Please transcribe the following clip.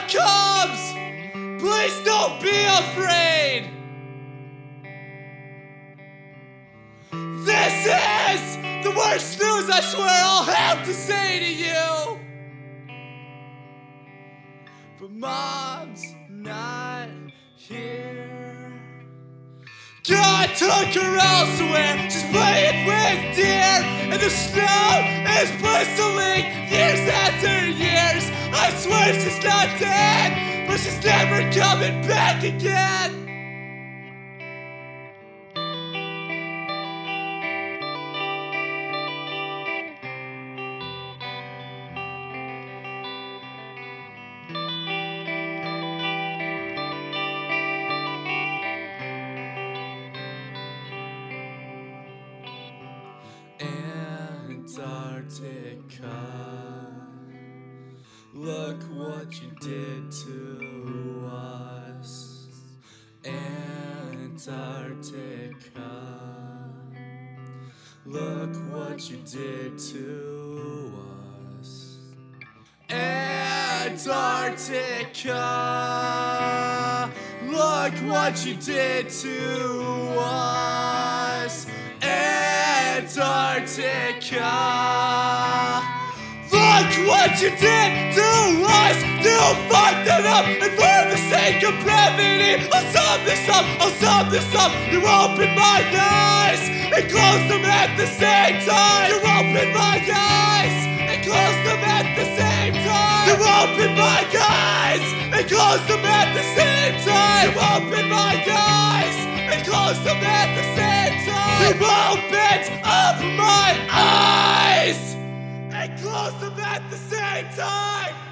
comes, please don't be afraid. This is the worst news I swear I'll have to say to you. But Mom's not here. God took her elsewhere. She's playing with deer, and the snow is bristling years after years. I swear she's not dead, but she's never coming back again. Antarctica, look what you did to us. Antarctica, look what you did to us. Antarctica, look what you did to us. Antarctica, look what you did to us. You fucked it up, and for the sake of brevity, I'll sum this up. You opened my eyes and closed them at the same time. You opened my eyes and closed them at the same time. You opened my eyes and closed them at the same time. You opened my eyes and closed them at the same time. You opened up my eyes and closed them at the same time.